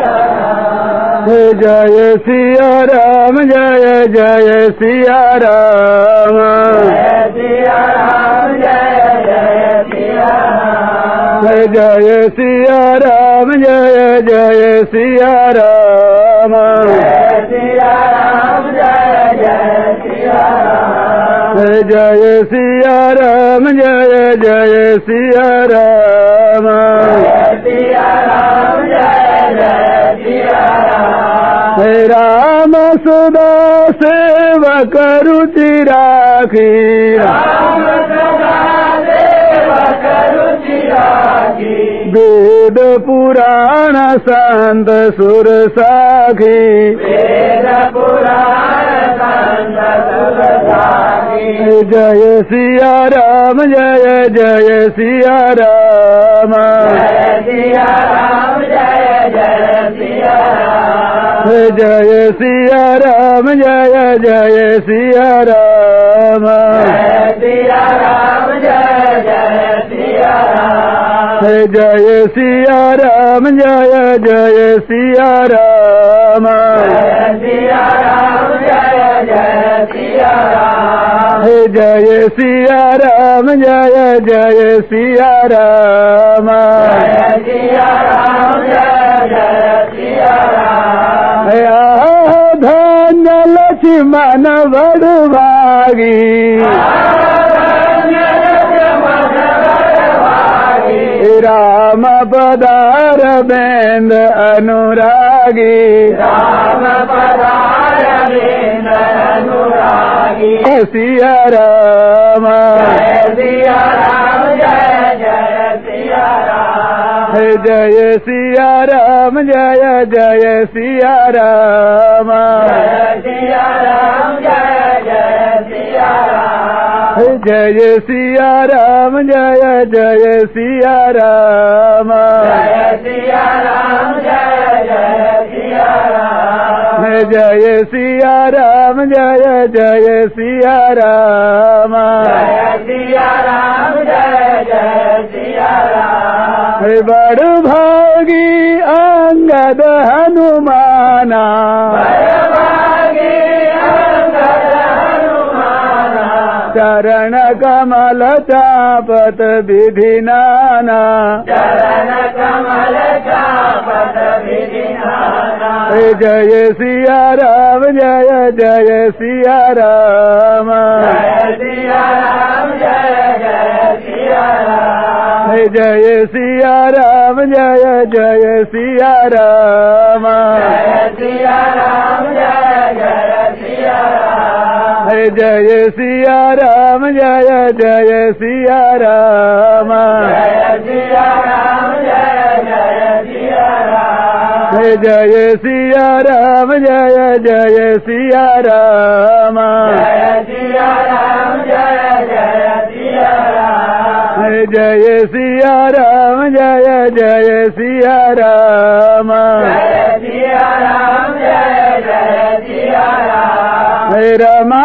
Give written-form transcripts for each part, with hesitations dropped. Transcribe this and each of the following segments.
जय सिया राम जय जय सिया राम सिया राम जय जय सिया राम जय सिया राम जय जय सिया राम सिया राम जय जय सिया राम जय सिया राम जय जय सिया राम सिया राम जय जय सिया राम राम सदा सेवक रुचि राखी राम सदा सेवक रुचि राखी वेद पुराण संत सुर साखी वेद पुराण संत सुर साखी जय सिया राम जय जय सिया राम जय सिया राम जय जय सिया राम जय सिया राम जय जय सिया राम जय सिया राम जय जय सिया राम जय सिया राम जय जय सिया राम जय सिया राम जय जय सिया राम जय सिया राम जय जय सिया राम जय सिया राम जय जय सिया राम धन्य लक्ष्मण बड़भागी राम पदार बेंद अनुरागी राम पधार बेंद अनुरागी सिया राम जय सिया राम जय जय सिया राम जय सिया राम जय जय सिया राम जय सिया राम जय जय सिया राम जय सिया राम जय जय सिया राम जय सिया राम जय जय सिया राम जय सिया राम जय जय सिया राम जय सिया राम जय जय सिया राम बड़ भागी अंगद हनुमाना बड़भागी अंगद हनुमाना चरण कमल चापत विधि नाना चरण कमल चापत विधि नाना जय सिया राम जय जय सिया राम जय सिया राम जय जय सिया राम जय सिया राम जय जय सिया राम जय सिया राम जय जय सिया राम जय सिया राम जय जय सिया राम जय सिया राम जय जय सिया राम जय सिया राम जय जय सिया राम जय सिया राम जय जय सिया राम जय सिया राम जय जय सिया राम जय सिया राम जय जय सिया राम रमा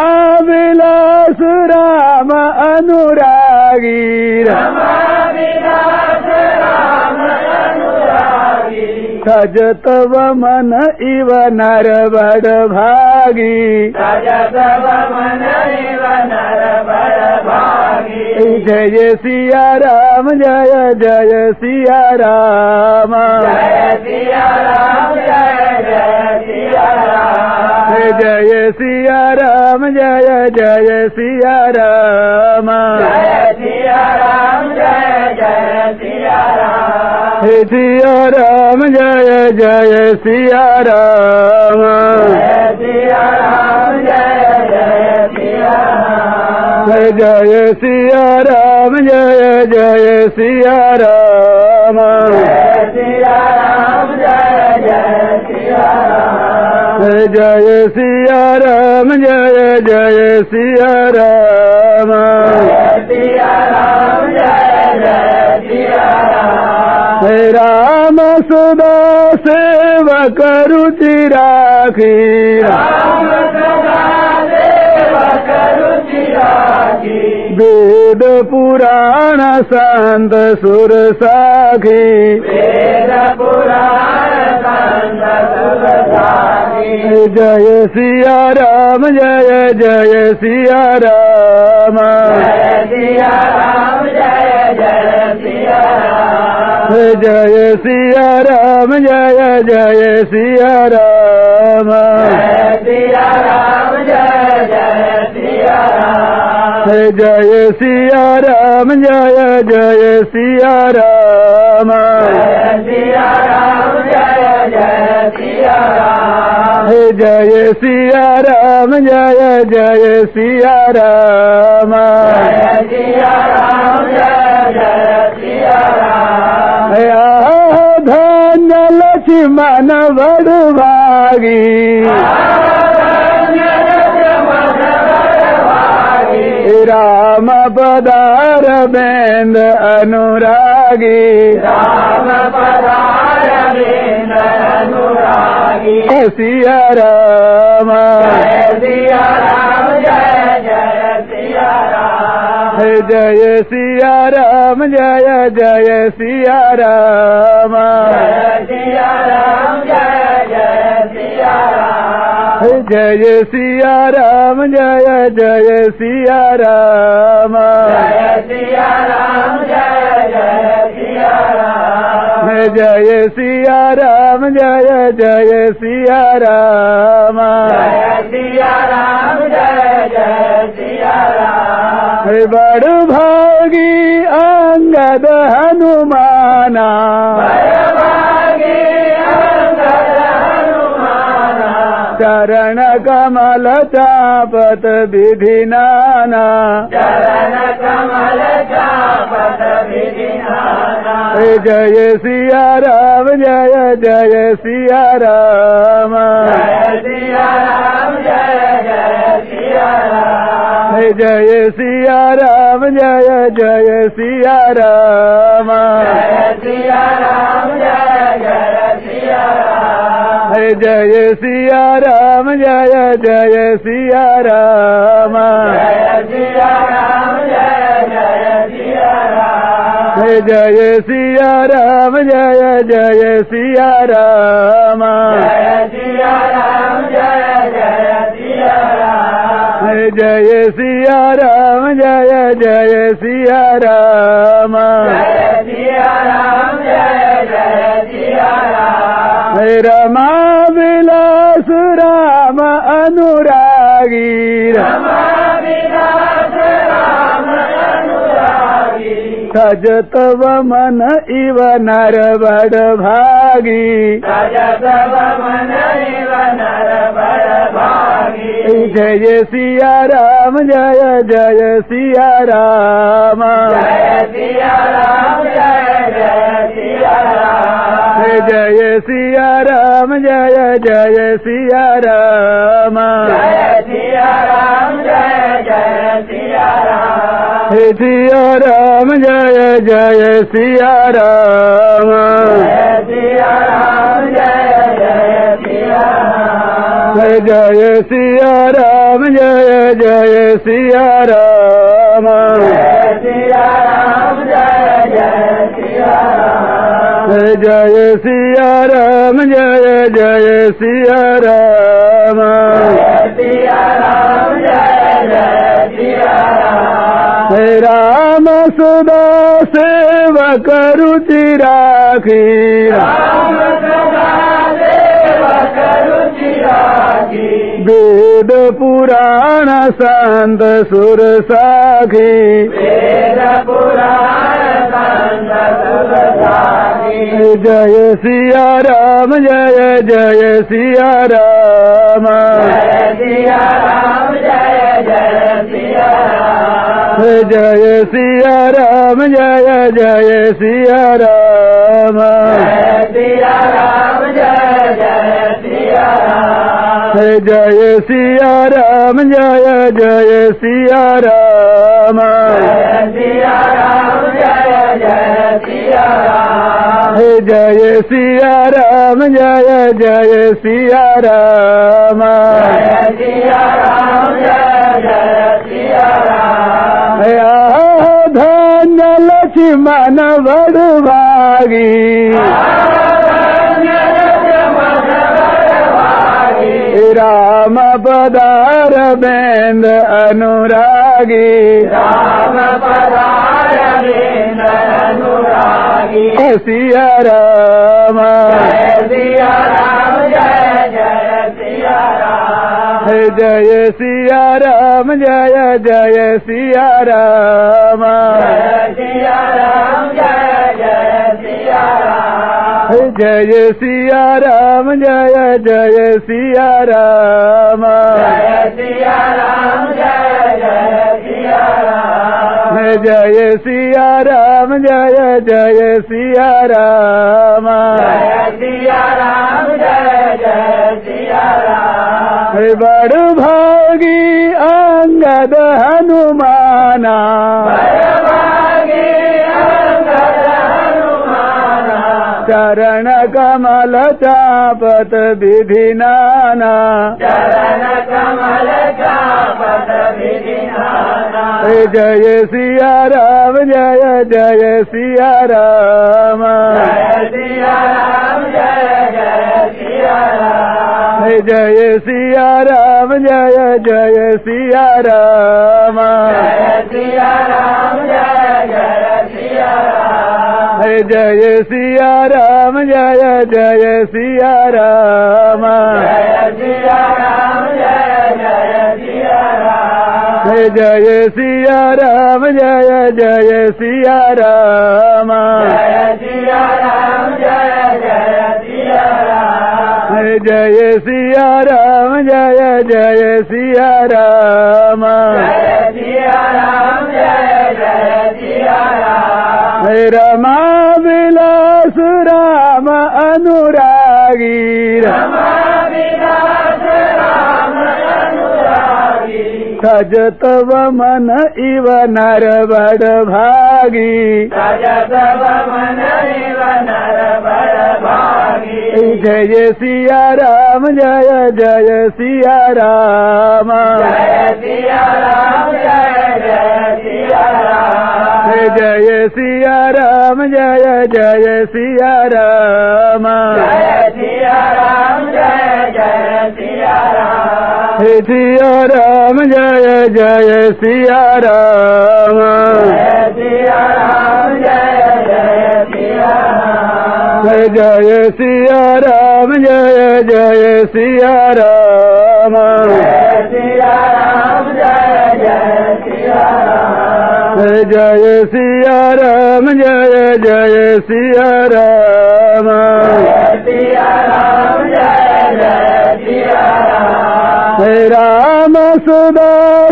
विलास राम अनुरागी रमा विलास राम अनुरागी सजत मन इव नर बड़ भागी सजत मन इव नर बड़ भागी जय सिया राम जय जय सिया राम जय सिया राम जय जय सिया राम जय सिया राम जय जय सिया राम जय सिया राम जय जय सिया राम सिया राम जय जय सिया राम जय सिया राम जय जय सिया राम जय सिया राम जय जय सिया राम जय सिया राम जय जय सिया राम जय सिया राम जय जय सिया राम जय सिया राम जय जय सिया राम राम सदा सेवक रुचि राखी राम सदा सेवक रुचि राखी वेद पुराण संत सुर साखी वेद पुराण संत जय सिया राम जय जय सिया राम जय सिया राम जय जय सिया राम जय सिया राम जय जय सिया राम जय सिया राम जय जय सिया राम जय सिया राम जय जय सिया राम जय सिया राम जय जय सिया राम जय सिया राम जय जय सिया राम जय सिया राम जय जय सिया राम धन्य लक्ष्मण बड़भागी राम पदार बेंद अनुरागी राम पधार बिंद अनुरागी सिया राम जय सिया राम जय जय सिया राम जय सिया राम जय जय सिया राम जय सिया राम जय जय सिया राम जय सिया राम जय जय सिया राम जय सिया राम जय जय सिया राम जय सिया राम जय जय सिया राम जय सिया राम जय जय सिया राम बड़ भागी अंगद हनुमाना बड़भागी अंगद हनुमाना चरण कमल चापत विधि नाना चरण कमल चापत विधिनाना जय सिया राम जय जय सिया राम जय सिया राम जय जय सिया राम जय सिया राम जय जय सिया राम जय सिया राम जय जय सिया राम जय सिया राम जय जय सिया राम जय सिया राम जय जय सिया राम जय सिया राम जय जय सिया राम जय सिया राम जय जय सिया राम जय सिया राम जय जय सिया राम जय सिया राम जय जय सिया राम रमा विलास राम अनुरागी रमा विलास राम अनुरागी सजत मन इव नर बड़ भागी सजत मन इव नर बड़भागी जय सिया राम जय जय सिया राम जय सिया राम जय जय सिया राम जय सिया राम जय जय सिया राम जय सिया राम जय जय सिया राम सिया राम जय जय सिया राम जय सिया राम जय जय सिया राम जय सिया राम जय जय सिया राम जय सिया राम जय जय सिया राम जय सिया राम जय जय सिया राम जय सिया राम जय जय सिया राम राम सदा सेवक रुचि राखी राम सदा सेवक रुचि राखी वेद पुराण संत सुर साखी वेद पुराण संत सुर साखी जय सिया राम जय जय सिया राम जय सिया राम जय जय सिया राम जय सिया राम जय जय सिया राम जय सिया राम जय जय सिया राम जय सिया राम जय जय सिया राम जय सिया राम जय जय सिया राम जय सिया राम जय जय सिया राम जय सिया राम जय जय सिया राम धन्य लक्ष्मण बड़भागी जय पधार बेंद अनुरागी राम पधार बेंद अनुरागी सिया राम जय सिया राम जय जय सिया राम जय सिया राम जय जय सिया राम जय सिया राम जय जय सिया राम जय सिया राम जय जय सिया राम जय सिया राम जय जय सिया राम जय सिया राम जय जय सिया राम जय सिया राम जय जय सिया राम बड़ भागी अंगद हनुमाना बड़भागी अंगद हनुमाना चरण कमल चापत विधि नाना चरण कमल चापत विधि नाना जय सिया राम जय जय सिया राम जय सिया राम जय जय सिया राम जय सिया राम जय जय सिया राम जय सिया राम जय जय सिया राम जय सिया राम जय जय सिया राम जय सिया राम जय जय सिया राम जय सिया राम जय जय सिया राम जय सिया राम जय जय सिया राम जय सिया राम जय जय सिया राम जय सिया राम जय जय सिया राम रमा विलास राम अनुरागी रमा विलास राम अनुरागी सजत मन इव नर बड़ भागी सजत मन इव नर बड़ भागी जय सिया राम जय जय सिया राम जय सिया राम जय जय सिया राम जय सिया राम जय जय सिया राम जय सिया राम जय जय सिया राम सिया राम जय जय सिया राम जय सिया राम जय जय सिया राम जय सिया राम जय जय सिया राम जय सिया राम जय जय सिया राम जय सिया राम जय जय सिया राम जय सिया राम जय जय सिया राम राम सदा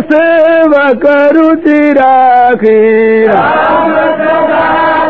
सेवक रुचि राखी राम सदा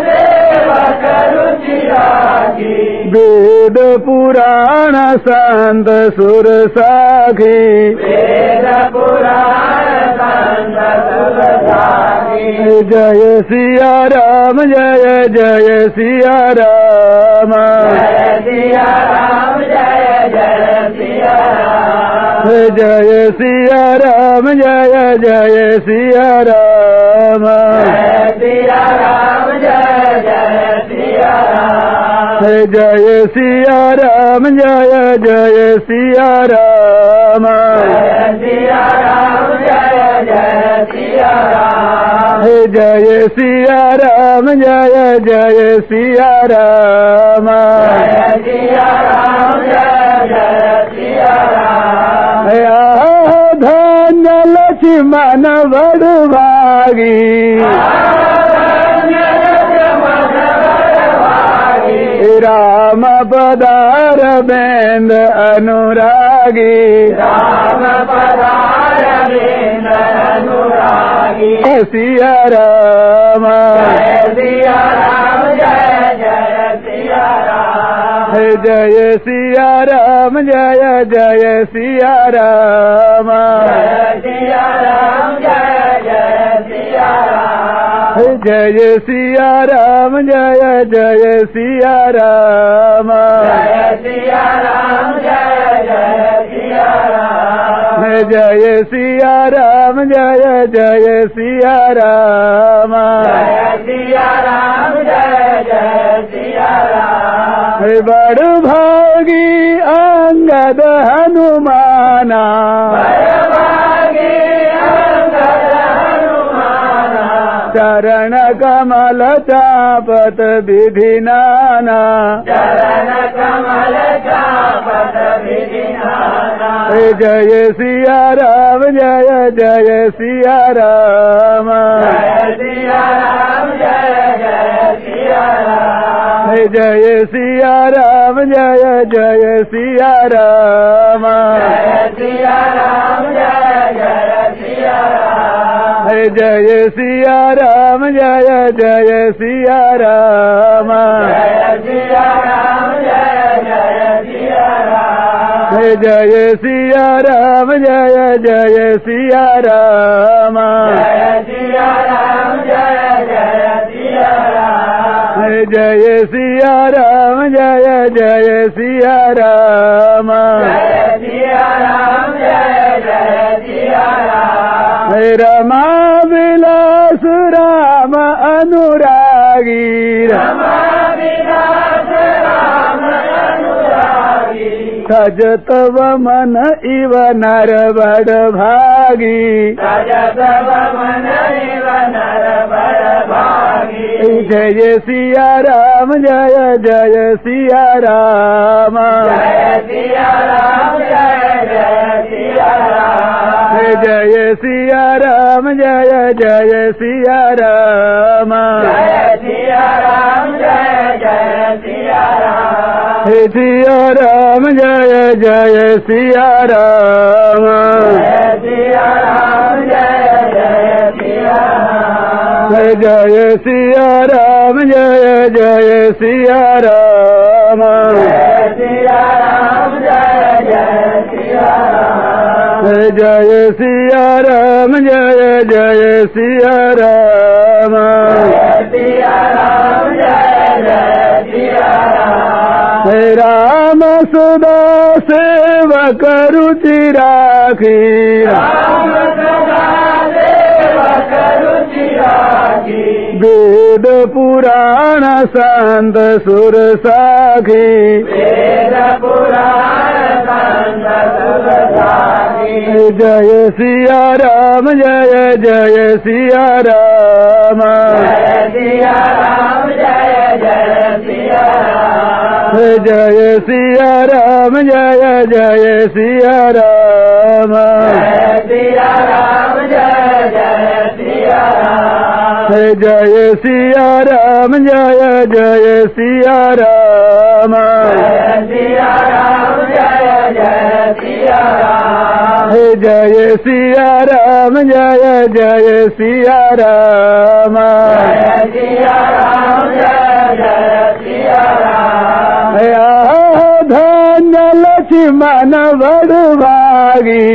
सेवक रुचि राखी वेद पुराण संत सुर साखी वेद पुराण संत सुर साखी जय सिया राम जय जय सिया राम जय सिया राम जय जय सिया राम जय सिया राम जय जय सिया राम जय सिया राम जय जय सिया राम जय सिया राम जय जय सिया राम जय सिया राम जय जय सिया राम जय सिया राम जय जय सिया राम जय सिया राम जय जय सिया राम धन्य लक्ष्मण बड़ भागी राम पधार बेंद अनुरागी राम पधार बेंद अनुरागी सिया राम जय सिया राम जय जय सिया राम जय सिया राम जय जय सिया राम जय सिया राम जय जय सिया राम जय सिया राम जय जय सिया राम जय सिया राम जय जय सिया राम जय सिया राम जय जय सिया राम जय सिया राम जय जय सिया राम बड़ भागी अंगद हनुमाना चरण कमल चापत विधि नाना चरण कमल चापत विधि नाना जय सिया राम जय जय सिया राम जय सिया राम जय जय सिया राम जय सिया राम जय जय सिया राम जय सिया राम जय जय सिया राम जय सिया राम जय जय सिया राम जय सिया राम जय जय सिया राम जय सिया राम जय जय सिया राम जय सिया राम जय जय सिया राम जय सिया राम जय जय सिया राम जय सिया राम जय जय सिया राम रमा विलास राम अनुरागी रमा विलास राम अनुरागी सजत मन इव नर बड़ भागी सजत मन इव नर बड़ भागी जय सिया राम जय जय सिया राम जय सिया राम जय जय सिया राम जय सिया राम जय जय सिया राम जय सिया राम जय जय सिया राम सिया राम जय जय सिया राम जय सिया राम जय जय सिया राम जय सिया राम जय जय सिया राम जय सिया राम जय जय सिया राम जय सिया राम जय जय सिया राम जय सिया राम जय जय सिया राम राम सदा सेवक रुचि राखी राम सदा सेवक रुचि राखी वेद पुराण संत सुर साखी वेद पुराण संत सुर साखी जय सिया राम जय जय सिया राम जय सिया राम जय जय सिया राम जय सिया राम जय जय सिया राम जय सिया राम जय जय सिया राम जय सिया राम जय जय सिया राम जय सिया राम जय जय सिया राम जय सिया राम जय जय सिया राम जय सिया राम जय जय सिया राम धन्य लक्ष्मण बड़ भागी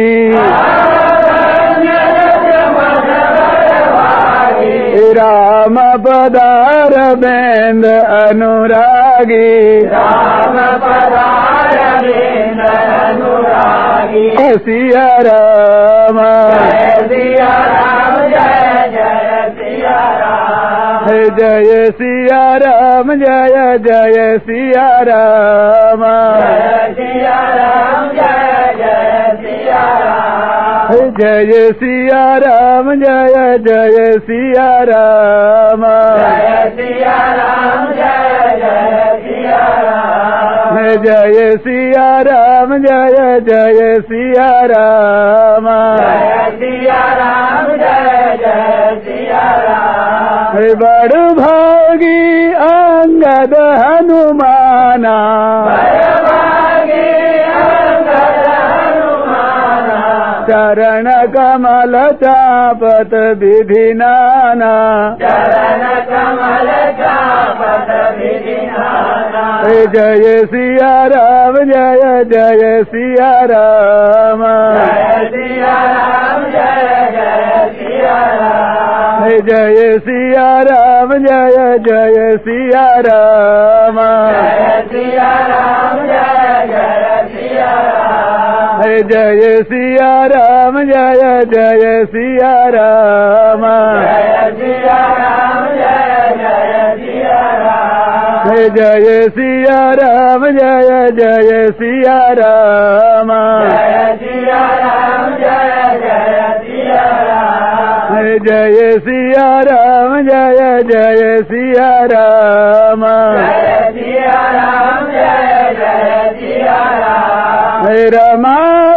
राम पदार बेंद अनुरागी राम पधार बिंद अनुरागी सिया राम जय सिया राम जय जय सिया राम जय सिया राम जय जय सिया राम जय सिया राम जय जय सिया राम जय सिया राम जय जय सिया राम जय सिया राम जय जय सिया राम जय सिया राम जय जय सिया राम जय सिया राम जय जय सिया राम बड़ भागी अंगद हनुमाना बड़भागी अंगद हनुमाना चरण कमल चापत विधि नाना चरण कमल चापत विधि नाना जय सिया राम जय जय सिया राम जय सिया राम जय जय सिया राम जय सिया राम जय जय सिया राम जय सिया राम जय जय सिया राम जय सिया राम जय जय सिया राम जय सिया राम जय जय सिया राम जय सिया राम जय जय सिया राम जय सिया राम जय जय सिया राम जय सिया राम जय जय सिया राम जय सिया राम जय जय सिया राम रमा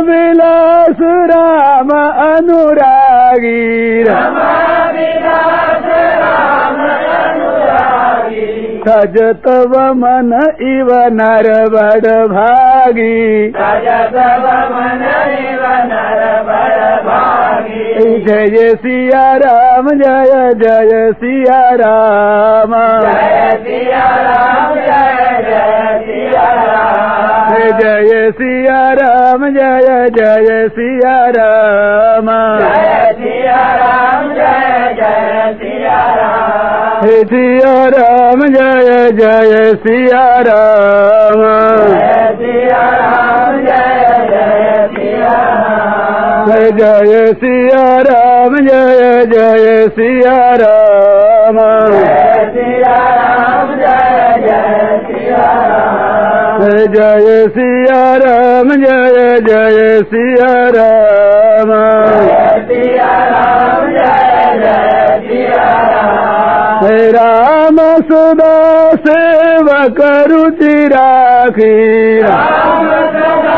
विलास राम अनुरागी रमा विलास राम अनुरागी सज तव मन इव नर बड़ भागी सजत मन इव नर बड़ भागी जय सिया राम जय जय सिया राम जय सिया राम जय जय सिया राम जय सिया राम जय जय सिया राम जय सिया राम जय जय सिया राम सिया राम जय जय सिया राम जय सिया राम जय जय सिया राम जय सिया राम जय जय सिया राम जय सिया राम जय जय सिया राम जय सिया राम जय जय सिया राम जय सिया राम जय जय सिया राम राम सदा सेवक रुचि राखी राम सदा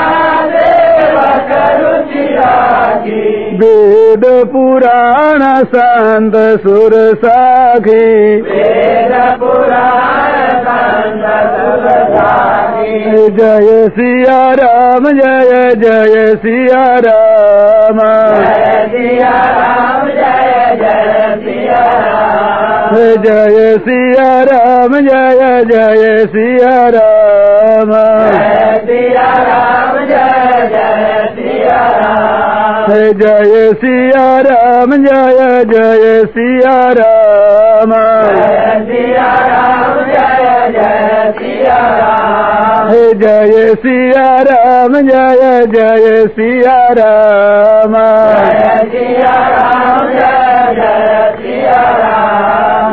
सेवक रुचि राखी वेद पुराण संत सुर साखी वेद पुराण संत सुर साखी जय सिया राम जय जय सिया राम जय सिया राम जय जय सिया राम जय सिया राम जय जय सिया राम जय सिया राम जय जय सिया राम जय सिया राम जय जय सिया राम जय सिया राम जय जय सिया राम जय सिया राम जय जय सिया राम जय सिया राम जय जय सिया राम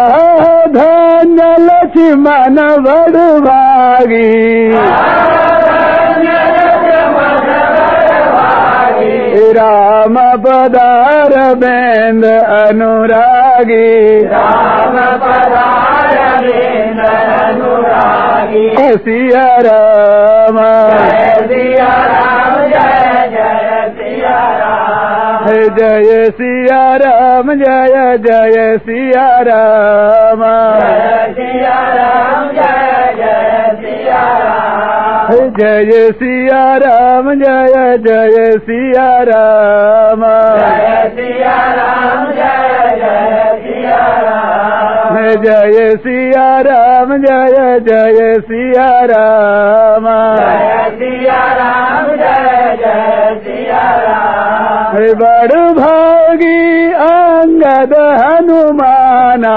धन्य लक्ष्मण बड़ भागी राम पदार बेंद अनुरागी राम पधार बेंद अनुरागी सिया राम जय सिया राम जय जय सिया राम जय सिया राम जय जय सिया राम जय सिया राम जय जय सिया राम जय सिया राम जय जय सिया राम जय सिया राम जय जय सिया राम जय सिया राम जय जय सिया राम जय सिया राम जय जय सिया राम बड़ भागी अंगद हनुमाना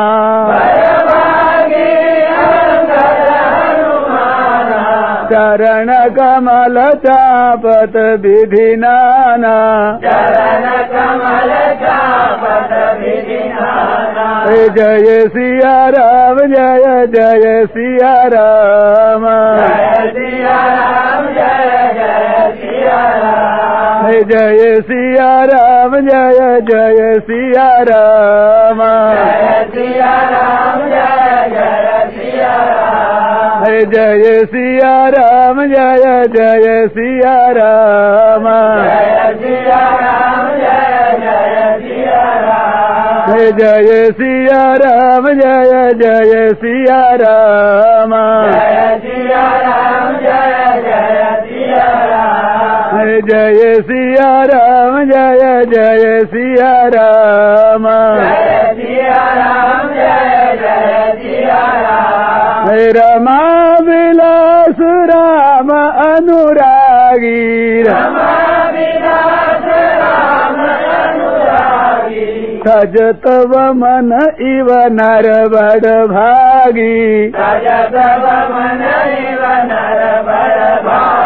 बड़भागी अंगद हनुमाना चरण कमल चापत विधि नाना चरण कमल चापत विधि नाना जय सिया राम जय जय सिया राम जय सिया राम जय जय सिया राम जय सिया राम जय जय सिया राम जय सिया राम जय जय सिया राम जय सिया राम जय जय सिया राम जय सिया राम जय जय सिया राम जय सिया राम जय जय सिया राम जय सिया राम जय जय सिया राम जय सिया राम जय जय सिया राम जय सिया राम जय जय सिया राम रमा विलास राम अनुरागी रमा विलास राम अनुरागी सज तव मन इव नर बड़ भागी सजत मन इव नर बड़ भागी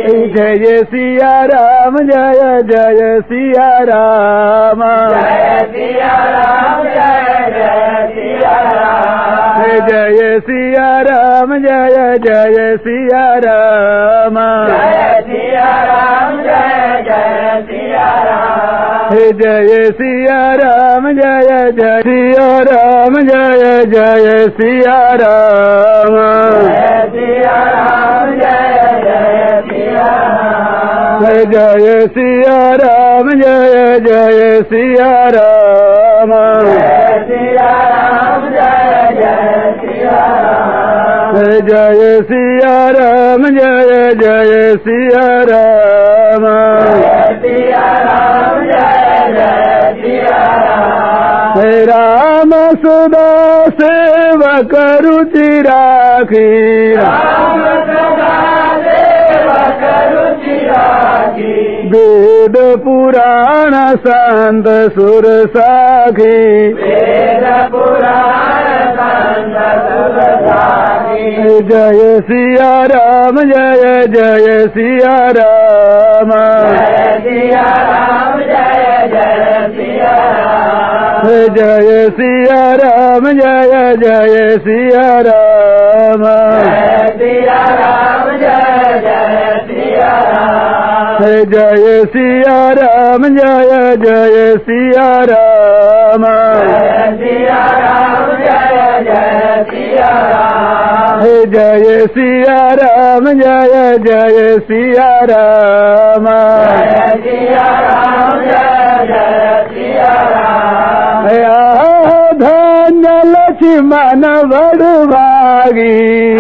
जय सिया राम जय जय सिया राम जय सिया राम जय जय सिया राम जय सिया राम जय जय सिया राम जय सिया राम जय जय सिया राम जय सिया राम जय जय सिया राम जय जय सिया राम जय सिया राम जय जय सिया राम जय सिया राम जय जय सिया राम जय सिया राम जय जय सिया राम जय सिया राम जय जय सिया राम जय सिया राम जय जय सिया राम राम सदा सेवक रुचि राखी राम सदा सेवक रुचि राखी वेद पुराण संत सुर साखी वेद पुराण संत सुर साखी जय सिया राम जय जय सिया राम जय सिया राम जय जय सिया राम जय सिया राम जय जय सिया राम जय सिया राम जय जय सिया राम जय सिया राम जय जय सिया राम जय सिया राम जय जय सिया राम जय सिया राम जय जय सिया राम जय सिया राम जय जय सिया राम धन्य लक्ष्मण बड़भागी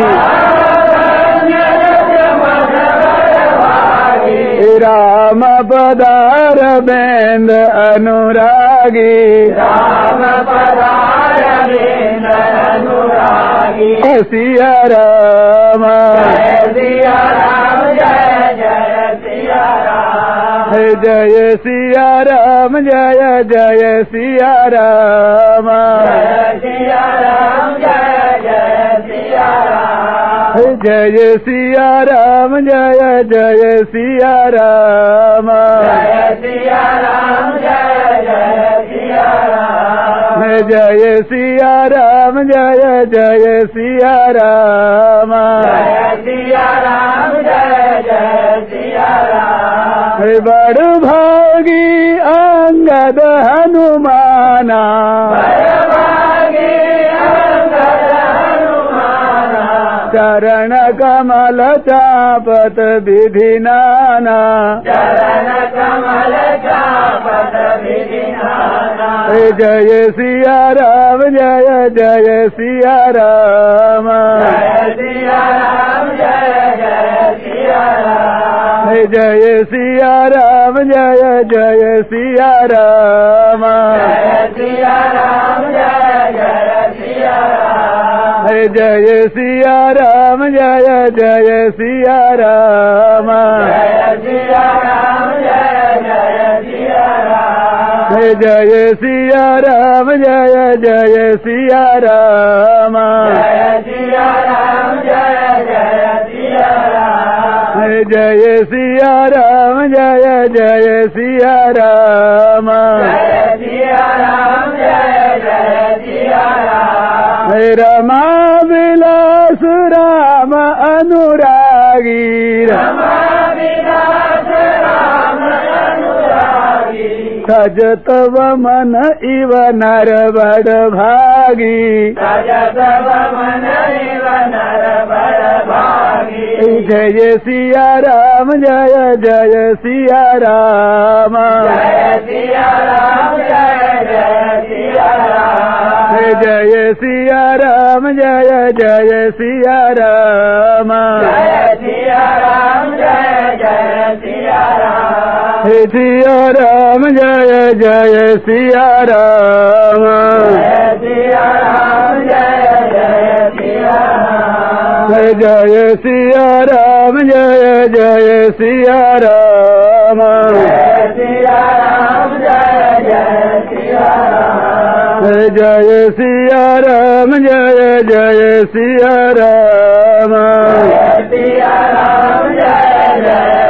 राम पदार बेंद अनुरागी राम पधार बिंद अनुरागी सिया राम जय सिया राम जय जय सिया राम जय सिया राम जय जय सिया राम जय सिया राम जय जय सिया राम जय सिया राम जय जय सिया राम जय सिया राम जय जय सिया राम जय सिया राम जय जय सिया राम जय सिया राम जय जय सिया राम बड़ भागी अंगद हनुमाना बड़भागी अंगद हनुमाना चरण कमल चापत विधि नाना चरण कमल चापत विधि नाना जय सिया राम जय जय सिया राम जय सिया राम जय जय सिया राम जय सिया राम जय जय सिया राम जय सिया राम जय जय सिया राम जय सिया राम जय जय सिया राम जय सिया राम जय जय सिया राम जय सिया राम जय जय सिया राम जय सिया राम जय जय सिया राम जय सिया राम जय जय सिया राम जय सिया राम जय जय सिया राम रमा विलास राम अनुरागी रमा विलास राम अनुरागी सजत मन इव नर बड़ भागी सजत मन इव नर बड़ भागी जय सिया राम जय जय सिया राम जय सिया राम जय जय सिया राम जय सिया राम जय जय सिया राम जय सिया राम जय जय सिया राम सिया राम जय जय सिया राम जय सिया राम जय जय सिया राम जय सिया राम जय जय सिया राम जय सिया राम जय जय सिया राम जय सिया राम जय जय सिया राम जय सिया राम जय जय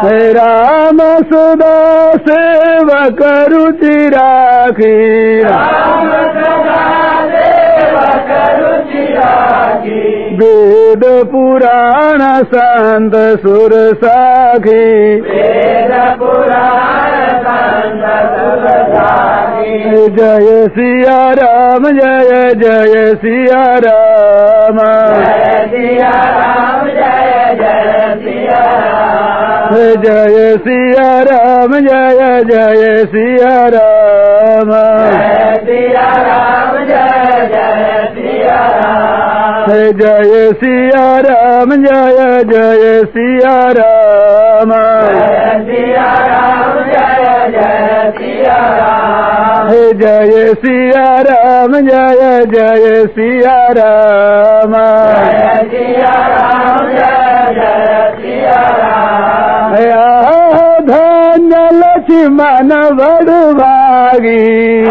राम सदा सेवक रुचि राखी राम सदा सेवक रुचि राखी वेद पुराण संत सुर साखी वेद पुराण संत सुर साखी जय सिया राम जय जय सिया राम जय सिया राम जय जय सिया राम जय सिया राम जय जय सिया राम जय सिया राम जय जय सिया राम जय सिया राम जय जय सिया राम जय सिया राम जय जय सिया राम जय सिया राम जय जय सिया राम जय सिया राम जय जय सिया राम धन्य लक्ष्मण बड़भागी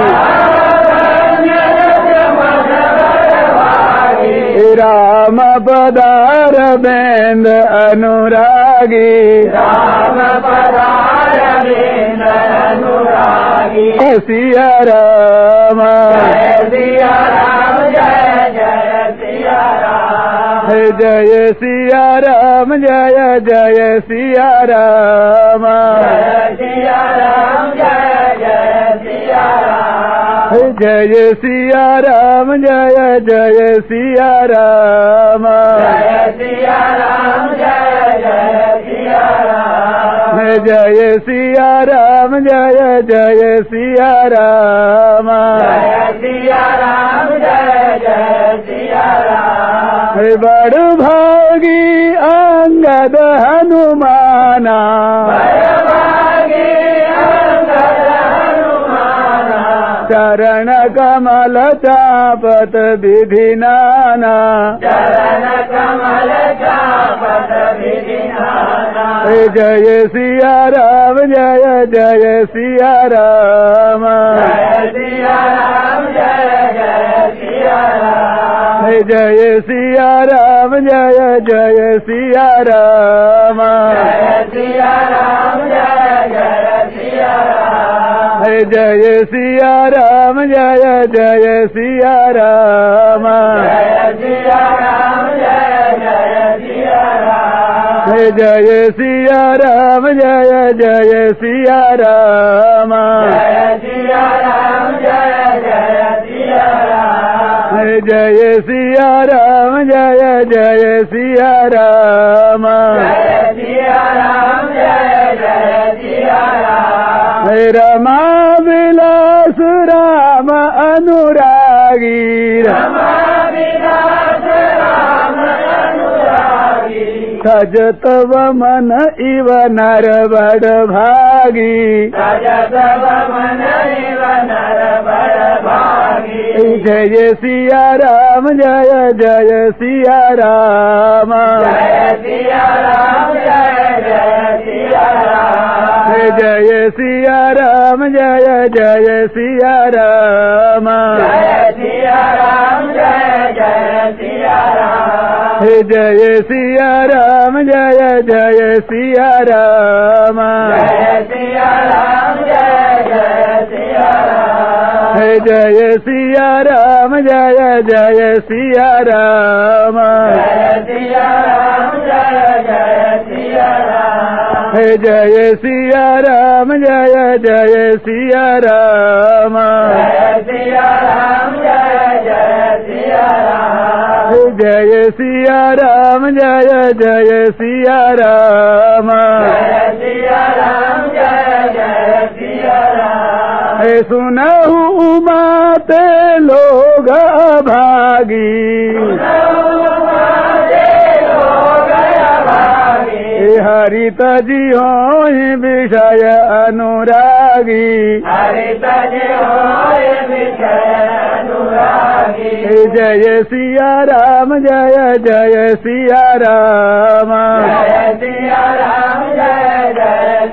राम पदार बेंद अनुरागी राम पधार बिंद अनुरागी सिया राम जय सिया राम जय जय सिया राम जय सिया राम जय जय सिया राम जय सिया राम जय जय सिया राम जय सिया राम जय जय सिया राम जय सिया राम जय जय सिया राम जय सिया राम जय जय सिया राम जय सिया राम जय जय सिया राम बड़ भागी अंगद हनुमाना बड़भागी अंगद हनुमाना चरण कमल चापत विधि नाना चरण कमल चापत विधि नाना जय सिया राम जय जय सिया राम जय सिया राम जय जय सिया राम जय सिया राम जय जय सिया राम जय सिया राम जय जय सिया राम जय सिया राम जय जय सिया राम जय सिया राम जय जय सिया राम जय सिया राम जय जय सिया राम जय सिया राम जय जय सिया राम जय सिया राम जय जय सिया राम जय सिया राम जय जय सिया राम रमा विलास राम अनुरागी रमा विलास राम अनुरागी सजत मन इव नर बड़ भागी सजत मन इव नर बड़ भागी जय सिया राम जय जय सिया राम जय सिया राम जय जय सिया राम जय सिया राम जय जय सिया राम जय सिया राम जय जय सिया राम जय सिया राम जय जय सिया राम जय सिया राम जय जय सिया राम जय सिया राम जय जय सिया राम जय सिया राम जय जय सिया राम जय सिया राम जय जय सिया राम जय सिया राम जय जय सिया राम जय सिया राम जय जय सिया राम जय सिया राम जय जय सिया राम सुनहु उमाते लोग भागी हरित जी हो विषय अनुरागी हरित जी हो विषय अनुरागी जय सिया राम जय जय सिया राम जय सिया राम जय जय